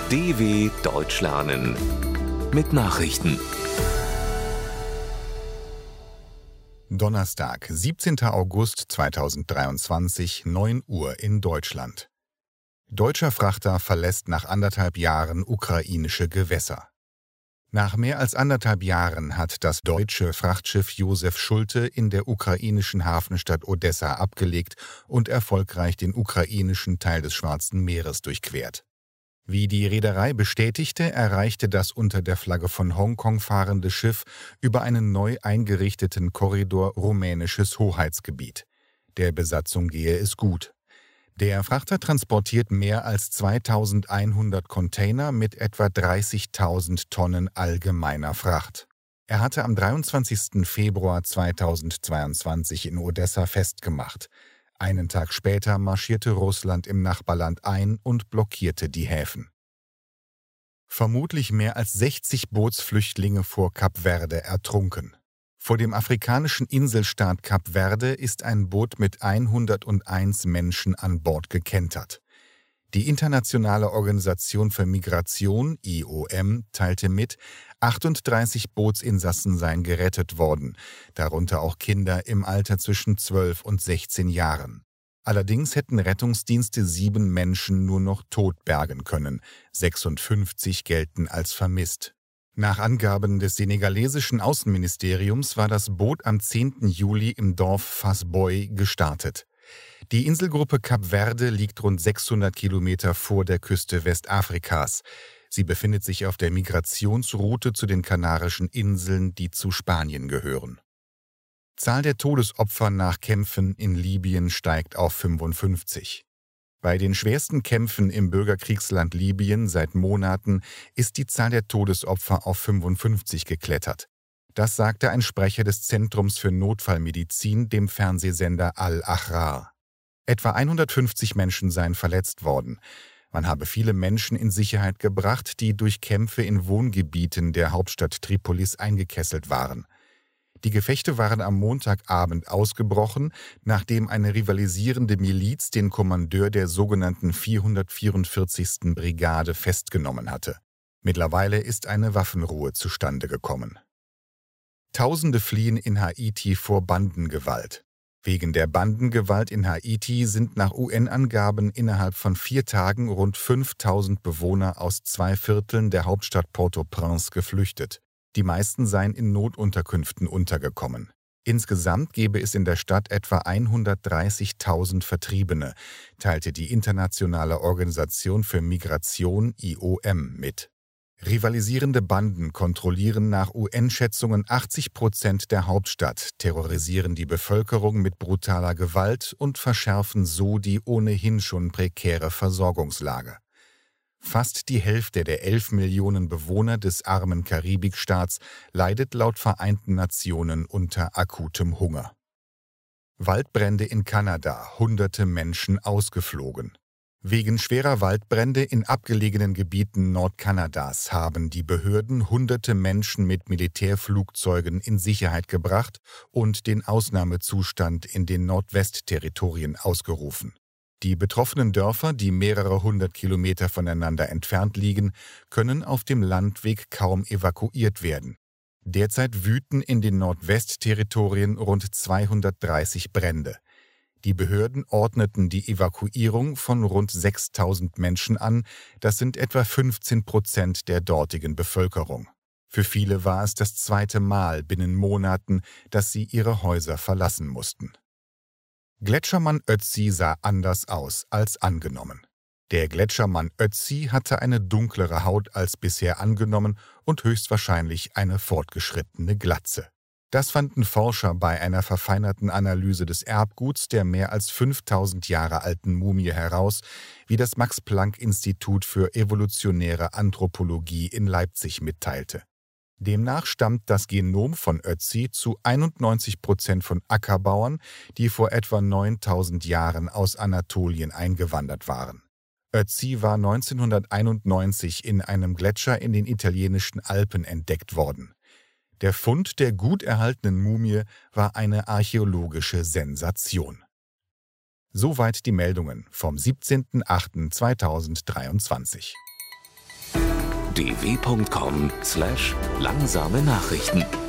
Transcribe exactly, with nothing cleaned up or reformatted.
D W Deutsch lernen mit Nachrichten. Donnerstag, siebzehnter August zweitausenddreiundzwanzig, neun Uhr in Deutschland. Deutscher Frachter verlässt nach anderthalb Jahren ukrainische Gewässer. Nach mehr als anderthalb Jahren hat das deutsche Frachtschiff Josef Schulte in der ukrainischen Hafenstadt Odessa abgelegt und erfolgreich den ukrainischen Teil des Schwarzen Meeres durchquert. Wie die Reederei bestätigte, erreichte das unter der Flagge von Hongkong fahrende Schiff über einen neu eingerichteten Korridor rumänisches Hoheitsgebiet. Der Besatzung gehe es gut. Der Frachter transportiert mehr als zweitausendeinhundert Container mit etwa dreißigtausend Tonnen allgemeiner Fracht. Er hatte am dreiundzwanzigsten Februar zweitausendzweiundzwanzig in Odessa festgemacht. Einen Tag später marschierte Russland im Nachbarland ein und blockierte die Häfen. Vermutlich mehr als sechzig Bootsflüchtlinge vor Kap Verde ertrunken. Vor dem afrikanischen Inselstaat Kap Verde ist ein Boot mit hunderteins Menschen an Bord gekentert. Die Internationale Organisation für Migration, I O M, teilte mit, achtunddreißig Bootsinsassen seien gerettet worden, darunter auch Kinder im Alter zwischen zwölf und sechzehn Jahren. Allerdings hätten Rettungsdienste sieben Menschen nur noch tot bergen können, sechsundfünfzig gelten als vermisst. Nach Angaben des senegalesischen Außenministeriums war das Boot am zehnten Juli im Dorf Fass Boye gestartet. Die Inselgruppe Kap Verde liegt rund sechshundert Kilometer vor der Küste Westafrikas. Sie befindet sich auf der Migrationsroute zu den Kanarischen Inseln, die zu Spanien gehören. Zahl der Todesopfer nach Kämpfen in Libyen steigt auf fünfundfünfzig. Bei den schwersten Kämpfen im Bürgerkriegsland Libyen seit Monaten ist die Zahl der Todesopfer auf fünfundfünfzig geklettert. Das sagte ein Sprecher des Zentrums für Notfallmedizin dem Fernsehsender Al-Ahrar. Etwa hundertfünfzig Menschen seien verletzt worden. Man habe viele Menschen in Sicherheit gebracht, die durch Kämpfe in Wohngebieten der Hauptstadt Tripolis eingekesselt waren. Die Gefechte waren am Montagabend ausgebrochen, nachdem eine rivalisierende Miliz den Kommandeur der sogenannten vierhundertvierundvierzigsten Brigade festgenommen hatte. Mittlerweile ist eine Waffenruhe zustande gekommen. Tausende fliehen in Haiti vor Bandengewalt. Wegen der Bandengewalt in Haiti sind nach U N-Angaben innerhalb von vier Tagen rund fünftausend Bewohner aus zwei Vierteln der Hauptstadt Port-au-Prince geflüchtet. Die meisten seien in Notunterkünften untergekommen. Insgesamt gebe es in der Stadt etwa hundertdreißigtausend Vertriebene, teilte die Internationale Organisation für Migration I O M mit. Rivalisierende Banden kontrollieren nach U N-Schätzungen achtzig Prozent der Hauptstadt, terrorisieren die Bevölkerung mit brutaler Gewalt und verschärfen so die ohnehin schon prekäre Versorgungslage. Fast die Hälfte der elf Millionen Bewohner des armen Karibikstaats leidet laut Vereinten Nationen unter akutem Hunger. Waldbrände in Kanada, hunderte Menschen ausgeflogen. Wegen schwerer Waldbrände in abgelegenen Gebieten Nordkanadas haben die Behörden hunderte Menschen mit Militärflugzeugen in Sicherheit gebracht und den Ausnahmezustand in den Nordwestterritorien ausgerufen. Die betroffenen Dörfer, die mehrere hundert Kilometer voneinander entfernt liegen, können auf dem Landweg kaum evakuiert werden. Derzeit wüten in den Nordwestterritorien rund zweihundertdreißig Brände. Die Behörden ordneten die Evakuierung von rund sechstausend Menschen an, das sind etwa fünfzehn Prozent der dortigen Bevölkerung. Für viele war es das zweite Mal binnen Monaten, dass sie ihre Häuser verlassen mussten. Gletschermann Ötzi sah anders aus als angenommen. Der Gletschermann Ötzi hatte eine dunklere Haut als bisher angenommen und höchstwahrscheinlich eine fortgeschrittene Glatze. Das fanden Forscher bei einer verfeinerten Analyse des Erbguts der mehr als fünftausend Jahre alten Mumie heraus, wie das Max-Planck-Institut für evolutionäre Anthropologie in Leipzig mitteilte. Demnach stammt das Genom von Ötzi zu einundneunzig Prozent von Ackerbauern, die vor etwa neuntausend Jahren aus Anatolien eingewandert waren. Ötzi war neunzehnhunderteinundneunzig in einem Gletscher in den italienischen Alpen entdeckt worden. Der Fund der gut erhaltenen Mumie war eine archäologische Sensation. Soweit die Meldungen vom siebzehnten achten zweitausenddreiundzwanzig. d w punkt com slash langsame Nachrichten.